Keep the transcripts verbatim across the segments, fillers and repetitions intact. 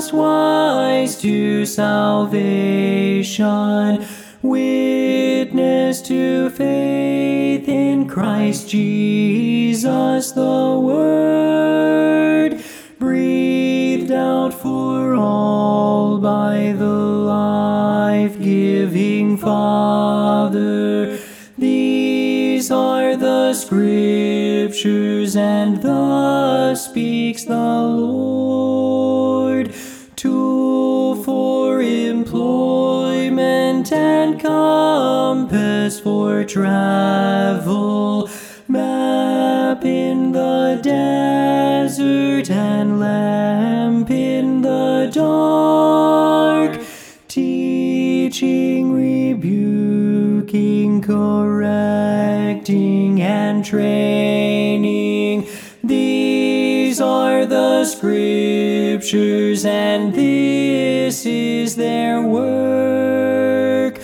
us wise to salvation. Witness to faith in Christ Jesus, the Word, breathed out for all by the life-giving Father. These are the Scriptures, and thus speaks the Lord. Tool for employment and compass for travel, map in the desert and lamp in the dark, teaching, rebuking, correcting, and training. These are the Scriptures, and this is their work.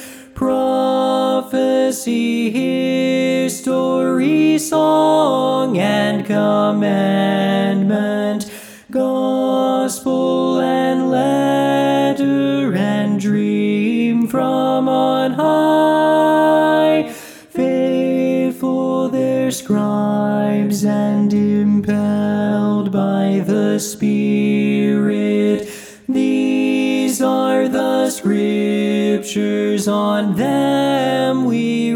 Prophecy, history, song, and commandment, gospel and letter and dream from on high. Faithful their scribes and impelled by the Spirit. These are the Scriptures, on them we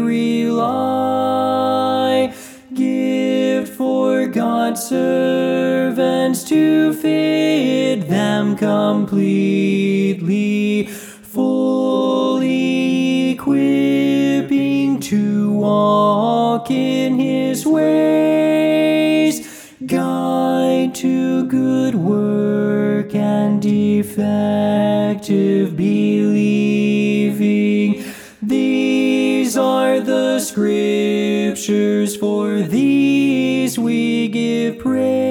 rely. Gift for God's servants to fit them completely, fully equipping to walk in His ways, guide to good work and effective believing. These are the Scriptures, for these we give praise.